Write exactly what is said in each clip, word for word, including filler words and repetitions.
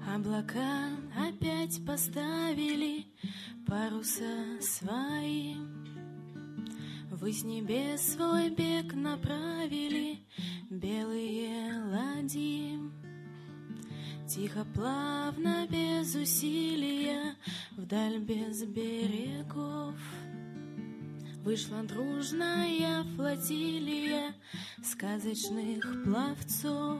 Облака опять поставили паруса свои, ввысь небес свой бег направили белые ладьи. Тихо, плавно, без усилия, вдаль без берегов вышла дружная флотилия сказочных пловцов.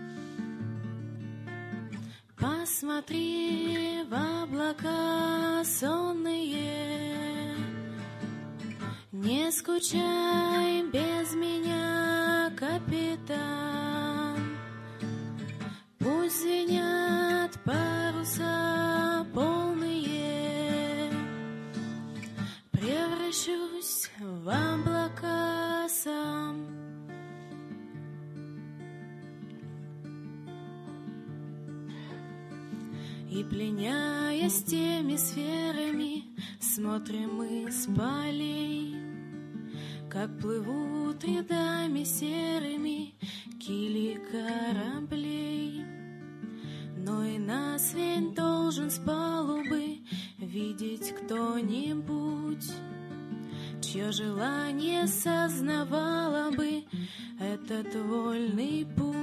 Посмотри в облака сонные, не скучай без меня, капитан. Пусть звенят паруса полные, превращусь в облака сам. И, пленяясь теми сферами, смотрим мы с полей, как плывут рядами серыми кили кораблей. Но и нас ведь должен с палубы видеть кто-нибудь, чье желание сознавало бы этот вольный путь.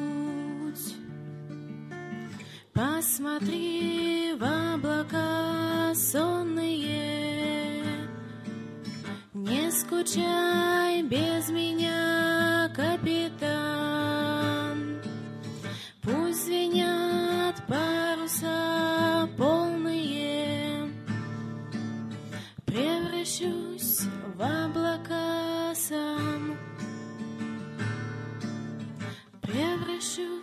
Посмотри в облака сонные, не скучай без меня, капитан. Пусть звенят паруса полные, превращусь в облака сам, превращусь